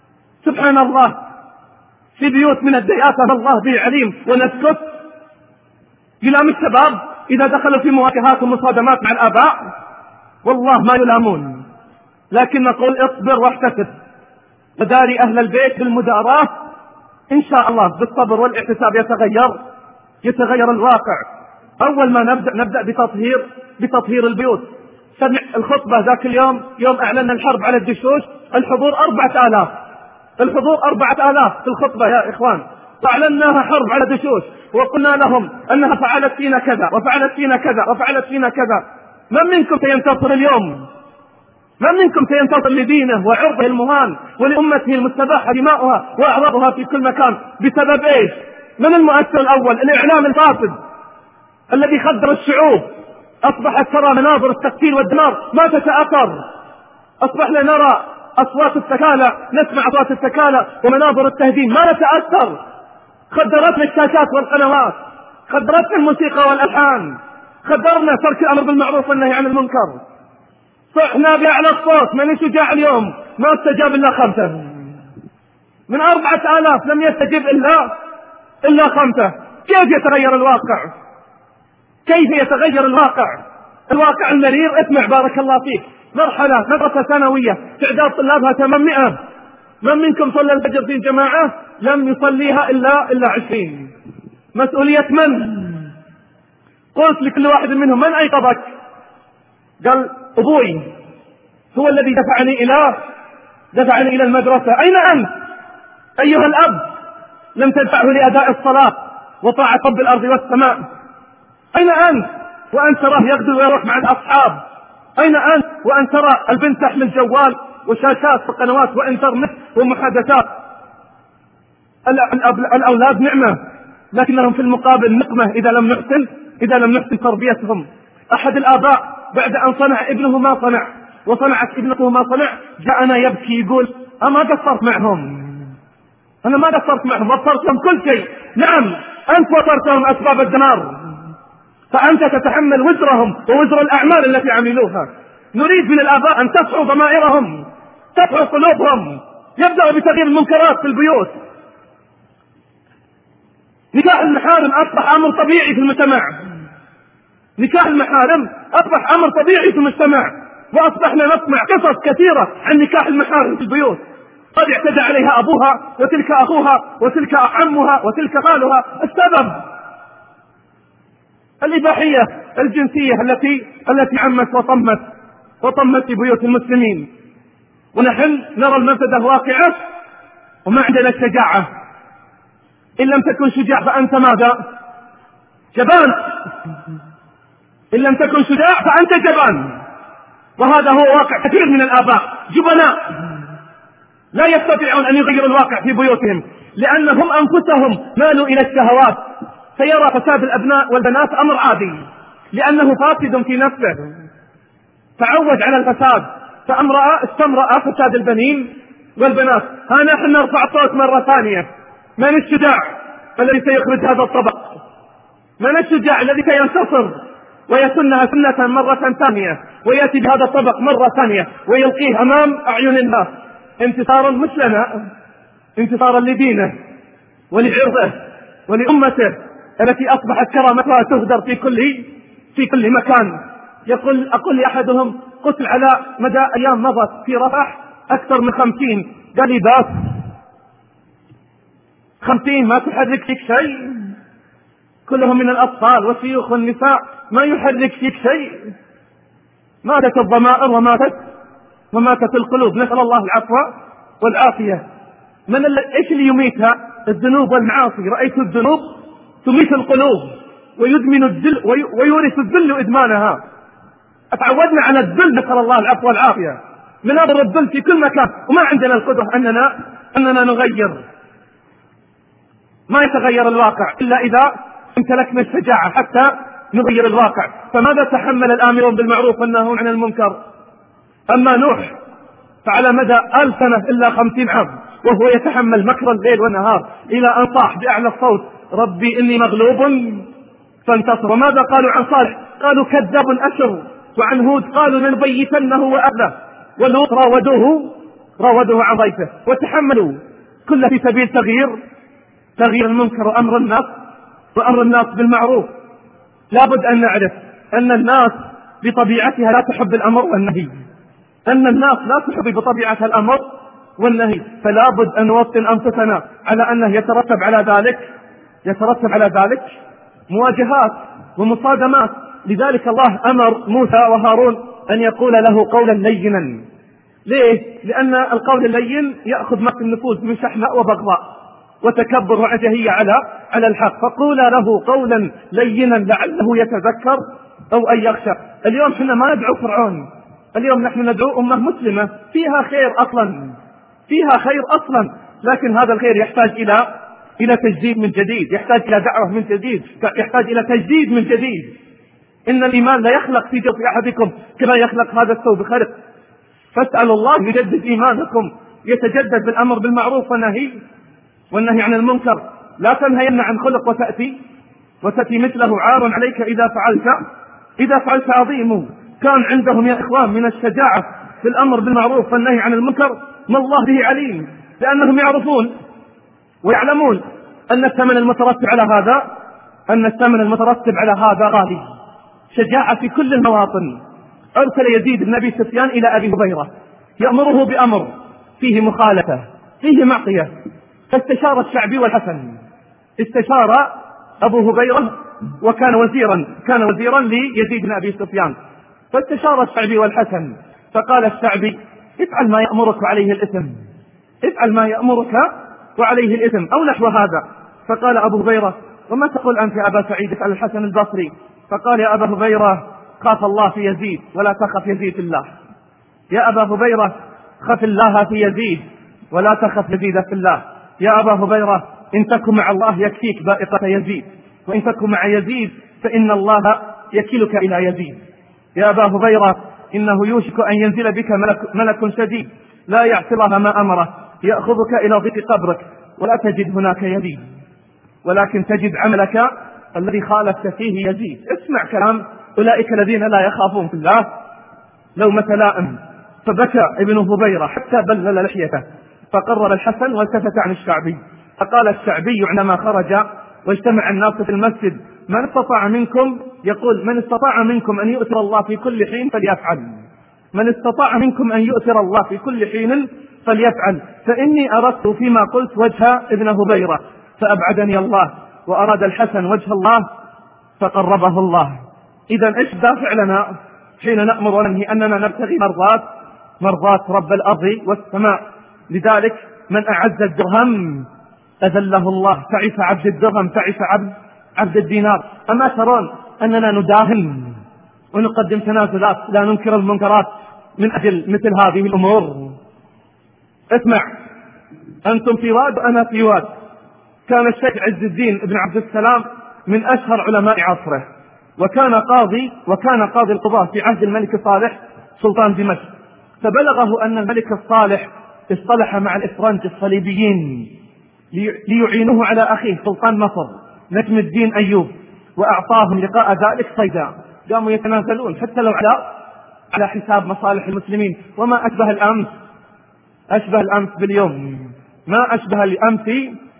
سبحان الله، في بيوت من الدياسة الله به عليم ونسكت. يلام الشباب إذا دخلوا في مواجهات ومصادمات مع الآباء والله ما يلامون، لكن نقول اصبر واحتسب وداري أهل البيت بالمداراة، إن شاء الله بالصبر والاحتساب يتغير يتغير الواقع. أول ما نبدأ نبدأ بتطهير بتطهير البيوت. سمع الخطبة ذاك اليوم يوم أعلن الحرب على الدشوش، الحضور أربعة آلاف، الحضور أربعة آلاف في الخطبة يا إخوان، وأعلناها حرب على الدشوش وقلنا لهم أنها فعلت فينا كذا وفعلت فينا كذا وفعلت فينا كذا. من منكم سينتصر اليوم؟ من منكم سينتصر لدينه وعرضه المهان ولأمته المستباحة دماؤها وأعراضها في كل مكان بسبب إيش؟ من المؤثر الأول؟ الإعلام الفاسد الذي خدر الشعوب. أصبحت ترى مناظر التقتيل والدمار ما تتأثر، أصبحنا نرى أصوات السكالة، نسمع أصوات السكالة ومناظر التهديم ما نتأثر. خدرتنا الشاشات والقنوات، خدرتنا الموسيقى والألحان، خدرنا ترك الأمر بالمعروف والنهي عن المنكر. صحنا بأعلى الصوت، من شجاع اليوم ما استجاب إلا خمسة من أربعة آلاف، لم يستجب إلا إلا خمسة. كيف يتغير الواقع؟ كيف يتغير الواقع؟ الواقع المرير. اسمع بارك الله فيك، مرحلة مدرسة ثانوية تعداد طلابها ثمانمائة، من منكم صلى الفجر في جماعة؟ لم يصليها إلا إلا عشرين. مسؤولية من؟ قلت لكل واحد منهم من أيقظك؟ قال أبوي هو الذي دفعني إلى دفعني إلى المدرسة. أين أنت أيها الأب؟ لم تدفعه لأداء الصلاة وطاعة رب الأرض والسماء. أين أنت وأنت تراه يغدو ويروح مع الأصحاب؟ أين أنت وأنت ترى البنت تحمل جوال وشاشات وقنوات وإنترنت ومحادثات؟ الأولاد نعمة لكنهم في المقابل نقمة إذا لم نحسن إذا لم نحسن تربيتهم. أحد الآباء بعد أن صنع ابنه ما صنع وصنعت ابنته ما صنع جاءنا يبكي يقول أما قصرت معهم، أنا ما قصرت معهم، وفرت لهم كل شيء. نعم أنت وفرت لهم أسباب الدمار، فأنت تتحمل وزرهم ووزر الأعمال التي عملوها. نريد من الآباء أن تصحوا ضمائرهم، تصحوا قلوبهم، يبدأوا بتغيير المنكرات في البيوت. نكاح المحارم أصبح أمر طبيعي في المجتمع، نكاح المحارم أصبح أمر طبيعي في المجتمع، وأصبحنا نسمع قصص كثيرة عن نكاح المحارم في البيوت. قد اعتدى عليها أبوها وتلك أخوها وتلك عمها وتلك خالها. السبب الإباحية الجنسية التي التي عمت وطمت وطمت في بيوت المسلمين، ونحن نرى المفسدة واقعة وما عندنا الشجاعة. إن لم تكن شجاع فأنت ماذا؟ جبان. إن لم تكن شجاع فأنت جبان، وهذا هو واقع كثير من الآباء، جبناء لا يستطيعون أن يغيروا الواقع في بيوتهم لأنهم أنفسهم مالوا إلى الشهوات. فيرى فساد الأبناء والبنات أمر عادي لأنه فاسد في نفسه، تعود على الفساد، فأمرأ استمرأ فساد البنين والبنات. ها نحن نرفع صوت مرة ثانية. من الشجاع الذي سيخرج هذا الطبق؟ من الشجاع الذي سينتصر ويسنها سنة مرة ثانية ويأتي بهذا الطبق مرة ثانية ويلقيه أمام أعين الناس؟ انتصارا مش لنا، انتصارا لدينه ولعرضه ولأمته التي أصبحت كرامتها تهدر في كل في كل مكان. يقول أقول لأحدهم قتل على مدى أيام مضت في رفح أكثر من خمسين، قال لي بس خمسين ما تحرك فيك شيء، كلهم من الأطفال والشيوخ والنساء، ما يحرك فيك شيء. ماتت الضمائر وماتت وماتت القلوب، نسأل الله العفو والعافية. من إيش اللي يميتها؟ الذنوب والمعاصي. رأيت الذنوب تميت القلوب ويدمن الذل ويورث الذل إدمانها. اتعودنا على الذل، نسأل الله العفو والعافية، من أمر الذل في كل مكان، وما عندنا القدرة أننا أننا نغير. ما يتغير الواقع إلا إذا امتلكنا الشجاعة حتى نغير الواقع. فماذا تحمل الآمرون بالمعروف والناهون عن المنكر؟ أما نوح فعلى مدى ألف سنة إلا خمسين عام وهو يتحمل مكر الليل والنهار إلى أن صاح بأعلى الصوت ربي إني مغلوب فانتصر. وماذا قالوا عن صالح؟ قالوا كذاب أشر. وعن هود قالوا لنبيتنه وأهله. ولوط راودوه راودوه عن ضيفه وتحملوا كله في سبيل تغيير تغيير المنكر وأمر الناس وأمر الناس بالمعروف. لابد أن نعرف أن الناس بطبيعتها لا تحب الأمر والنهي، أن الناس لا تحب بطبيعتها الأمر والنهي، فلا بد أن نوطن أنفسنا على أنه يترتب على ذلك يترتب على ذلك مواجهات ومصادمات. لذلك الله أمر موسى وهارون أن يقول له قولا لينا. ليه؟ لأن القول اللين يأخذ ما في النفوس من شحناء وبغضاء وتكبر وعجهية على على الحق، فقولا له قولا لينا لعله يتذكر أو أن يخشى. اليوم احنا ما ندعو فرعون، اليوم نحن ندعو أمة مسلمة فيها خير أصلا فيها خير أصلا لكن هذا الخير يحتاج إلى إلى تجديد من جديد، يحتاج إلى دعوة من جديد، يحتاج إلى تجديد من جديد. إن الإيمان لا يخلق في جوف أحدكم كما يخلق هذا الثوب خرق، فاسألوا الله يجدد إيمانكم، يتجدد بالأمر بالمعروف والنهي والنهي عن المنكر. لا تنهين عن خلق وتأتي وتأتي مثله عار عليك إذا فعلت إذا فعلت عظيم. كان عندهم يا إخوان من الشجاعة في الأمر بالمعروف والنهي عن المنكر ما الله به عليم، لأنهم يعرفون ويعلمون أن الثمن المترتب على هذا أن الثمن المترتب على هذا غالي. شجاعة في كل المواطن. أرسل يزيد بن أبي سفيان إلى أبي هريرة يأمره بأمر فيه مخالفة فيه معصية، فاستشار الشعبي والحسن. استشار أبو هريرة وكان وزيرا كان وزيرا ليزيد بن أبي سفيان، فاستشار الشعبي والحسن فقال الشعبي افعل ما يأمرك وعليه الإثم، افعل ما يأمرك وعليه الإثم أو نحو هذا. فقال أبو هريرة وما تقول أنت يا أبا سعيد؟ اسأل الحسن البصري. فقال يا أبا هريرة خاف الله في يزيد ولا تخف يزيد في الله. يا أبا هريرة خف الله في يزيد ولا تخف يزيد في الله. يا أبا هريرة إن تكن مع الله يكفيك بائقة يزيد، وإن تكن مع يزيد فإن الله يكلك إلى يزيد. يا أبا هريرة إنه يوشك أن ينزل بك ملك, ملك شديد لا يعصي الله ما أمره يأخذك إلى ضيق قبرك ولا تجد هناك يزيد ولكن تجد عملك الذي خالفت فيه يزيد. اسمع كلام أولئك الذين لا يخافون في الله لومة لائم. فبكى ابن هبيرة حتى بلل لحيته، فقرر الحسن والتفت عن الشعبي فقال الشعبي عندما خرج واجتمع الناس في المسجد من استطاع منكم يقول من استطاع منكم أن يؤثر الله في كل حين فليفعل، من استطاع منكم أن يؤثر الله في كل حين فليفعل، فإني أردت فيما قلت وجه ابن هبيرة فأبعدني الله، وأراد الحسن وجه الله فقربه الله. إذا إيش دافع لنا حين نأمر وننهي؟ أننا نبتغي مرضات مرضات رب الأرض والسماء. لذلك من أعز الدرهم أذله الله، تعس عبد الدرهم تعس عبد عبد الدينار. أما ترون أننا نداهن ونقدم تنازلات لا ننكر المنكرات من أجل مثل هذه الأمور؟ اسمع، أنتم في واد وأنا في واد. كان الشيخ عز الدين بن عبد السلام من أشهر علماء عصره، وكان قاضي وكان قاضي القضاة في عهد الملك صالح سلطان دمشق. فبلغه أن الملك الصالح اصطلح مع الإفرنج الصليبيين ليعينوه على أخيه سلطان مصر نجم الدين أيوب، وأعطاهم لقاء ذلك صيدا. قاموا يتنازلون حتى لو على على حساب مصالح المسلمين. وما أشبه الأمس أشبه الأمس باليوم ما أشبه الأمس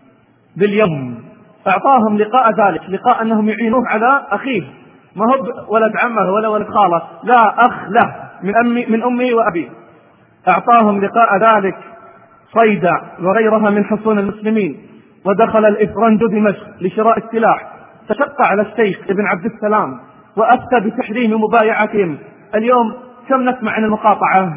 باليوم. أعطاهم لقاء ذلك، لقاء أنهم يعينوه على أخيه، ما هو ولد عمه ولا ولد خاله، لا، أخ له من أمي من أمي وأبي. أعطاهم لقاء ذلك صيدا وغيرها من حصون المسلمين. ودخل الإفرنج دمشق لشراء السلاح، فشق على الشيخ ابن عبد السلام وأفتى بتحريم مبايعتهم. اليوم كم نسمع عن المقاطعة؟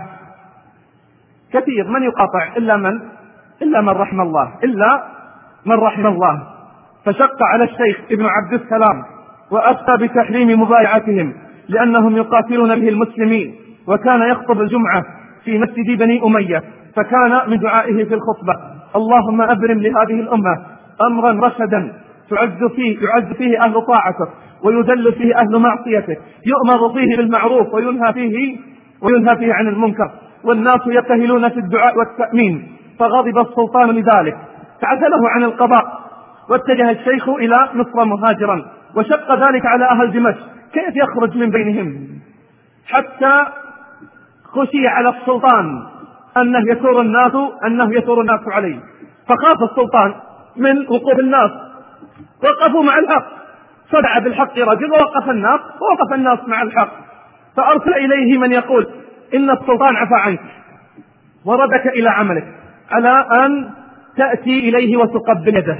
كثير. من يقاطع إلا من إلا من رحم الله إلا من رحم الله. فشق على الشيخ ابن عبد السلام وأفتى بتحريم مبايعتهم لأنهم يقاتلون به المسلمين. وكان يخطب الجمعة في مسجد بني أمية، فكان من دعائه في الخطبة اللهم أبرم لهذه الأمة أمرا رشدا تعز فيه يعز فيه أهل طاعتك ويذل فيه أهل معصيتك، يؤمر فيه بالمعروف وينهى فيه وينهى فيه عن المنكر، والناس يبتهلون في الدعاء والتأمين. فغضب السلطان لذلك فعزله عن القضاء، واتجه الشيخ إلى مصر مهاجرا، وشق ذلك على أهل دمشق كيف يخرج من بينهم، حتى خشي على السلطان أنه يثور الناس أنه يثور الناس عليه. فخاف السلطان من وقوف الناس، وقفوا مع الحق، صدع بالحق رجل ووقف الناس ووقف الناس مع الحق، فأرسل إليه من يقول إن السلطان عفى عنك وردك إلى عملك على أن تأتي إليه وتقبل يده.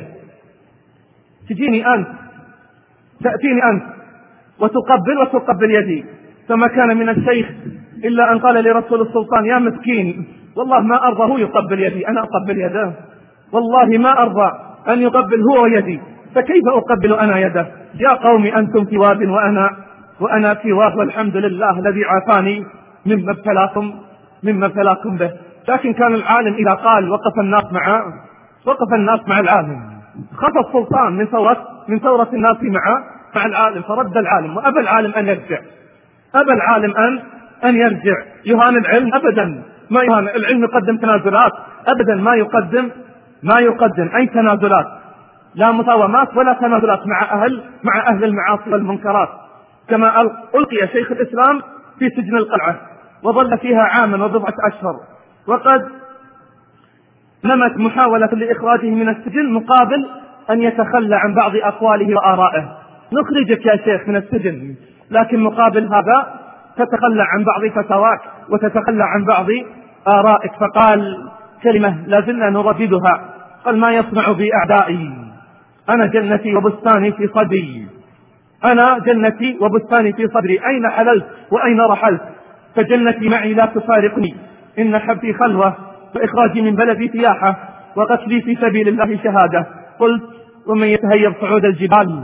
تجيني أنت، تأتيني أنت وتقبل وتقبل يدي. فما كان من الشيخ إلا أن قال لرسول السلطان يا مسكين والله ما أرضى هو يقبل يدي، أنا أقبل يده، والله ما أرضى أن يقبل هو يدي، فكيف أقبل أنا يده؟ يا قوم أنتم في واد وأنا وأنا في واد، والحمد لله الذي عافاني مما ابتلاكم مما ابتلاكم به. لكن كان العالم إذا قال وقف الناس معه، وقف الناس مع العالم. خاف السلطان من ثورة من ثورة الناس مع مع العالم، فرد العالم، وأبى العالم أن يرجع، أبى العالم أن أن يرجع. يهان العلم أبدا ما يهان العلم، يقدم تنازلات أبدا ما يقدم ما يقدم أي تنازلات، لا مساومات ولا تنازلات مع أهل مع أهل المعاصي والمنكرات. كما ألقي شيخ الإسلام في سجن القلعة وظل فيها عاما وبضعة أشهر، وقد نمت محاولة لإخراجه من السجن مقابل أن يتخلى عن بعض أقواله وآرائه. نخرجك يا شيخ من السجن، لكن مقابل هذا تتخلى عن بعض فتواك وتتخلى عن بعض آرائك. فقال كلمة لازلنا نرددها، قال ما يصنع بي أعدائي، أنا جنتي وبستاني في صدري، أنا جنتي وبستاني في صدري، أين حللت وأين رحلت؟ فجنتي معي لا تفارقني، إن حبي خلوة وإخراجي من بلدي سياحة وقتلي في سبيل الله شهادة. قلت ومن يتهيب صعود الجبال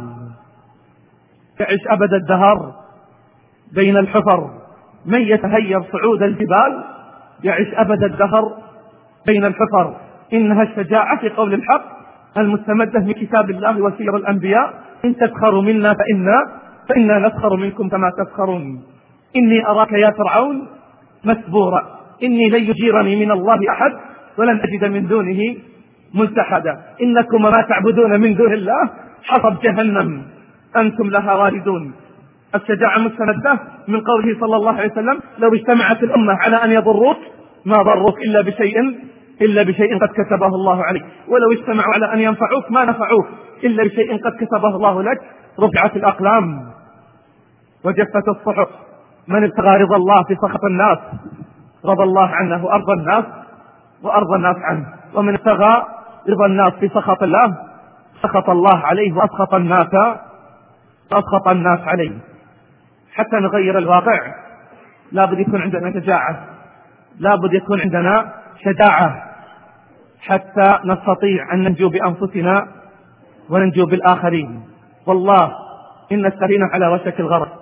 يعيش أبد الدهر بين الحفر، من يتهيب صعود الجبال يعيش أبد الدهر بين الحفر. إنها الشجاعة في قول الحق المستمدة من كتاب الله وسير الأنبياء، إن تسخروا منا فإنا فإنا نسخر منكم كما تسخرون. إني أراك يا فرعون مسبورا، إني لن يجيرني من الله أحد ولن أجد من دونه ملتحدا. إنكم ما تعبدون من دون الله حطب جهنم أنتم لها واردون. الشجاعة مستمدة من قوله صلى الله عليه وسلم لو اجتمعت الأمة على أن يضروك ما ضروك إلا بشيء إلا بشيء قد كتبه الله عليك، ولو اجتمعوا على أن ينفعوك ما نفعوك إلا بشيء قد كتبه الله لك. رفعت الأقلام وجفت الصحف، من ابتغى رضا الله في سخط الناس رضى الله عنه وأرضى الناس وأرضى الناس عنه، ومن ابتغى رضا الناس في سخط الله سخط الله عليه وأسخط الناس وأسخط الناس عليه. حتى نغير الواقع لابد يكون عندنا شجاعة، لابد يكون عندنا شجاعة حتى نستطيع أن ننجو بأنفسنا وننجو بالآخرين. والله إن السفينة على وشك الغرق،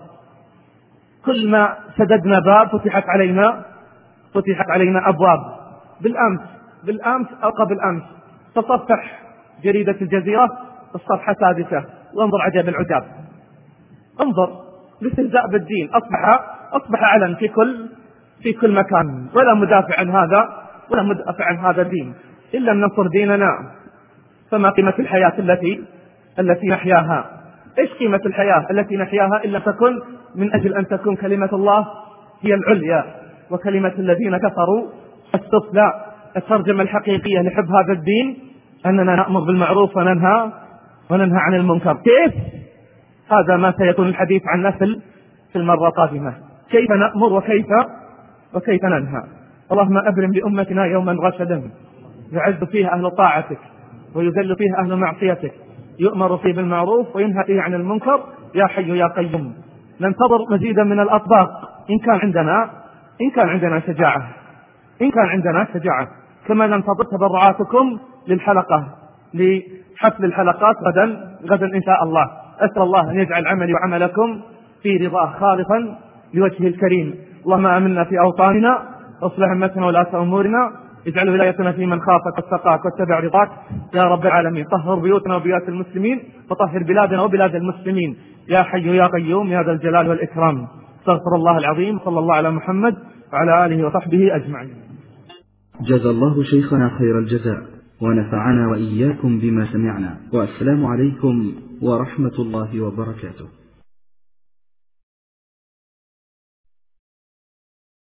كل ما سددنا باب فتحت علينا فتحت علينا أبواب. بالأمس بالأمس أو قبل أمس تصفح جريدة الجزيرة الصفحة السادسة وانظر عجب العجاب، انظر الاستهزاء بالدين أصبح أصبح علن في كل في كل مكان، ولا مدافع عن هذا ولا مدافع عن هذا الدين. إن لم ننصر ديننا فما قيمة الحياة التي التي نحياها؟ إيش قيمة الحياة التي نحياها إلا تكن من أجل أن تكون كلمة الله هي العليا وكلمة الذين كفروا السفلى؟ الترجمة الحقيقية لحب هذا الدين أننا نأمر بالمعروف وننهى وننهى عن المنكر. كيف؟ هذا ما سيكون الحديث عنه في المرة القادمة، كيف نأمر وكيف وكيف ننهى. اللهم أبرم لأمتنا يوما رشدا يعز فيه أهل طاعتك ويذل فيه أهل معصيتك، يؤمر فيه بالمعروف وينهى فيه عن المنكر. يا حي يا قيوم. ننتظر مزيدا من الأطباق إن كان عندنا إن كان عندنا شجاعة إن كان عندنا شجاعة كما ننتظر تبرعاتكم للحلقة لحفل الحلقات غدا غدا إن شاء الله. أسأل الله أن يجعل عملي وعملكم في رضاه خالصا لوجهه الكريم. اللهم آمنا في أوطاننا، أصلح أمتنا ولاة أمورنا، اجعل ولايتنا في من خافك واتقاك واتبع رضاك يا رب العالمين. طهر بيوتنا وبيوت المسلمين وطهر بلادنا وبلاد المسلمين يا حي يا قيوم يا ذا الجلال والإكرام. استغفر الله العظيم. صلى الله على محمد وعلى آله وصحبه أجمعين.
جزا الله شيخنا خير الجزاء ونفعنا وإياكم بما سمعنا، والسلام عليكم ورحمة الله وبركاته.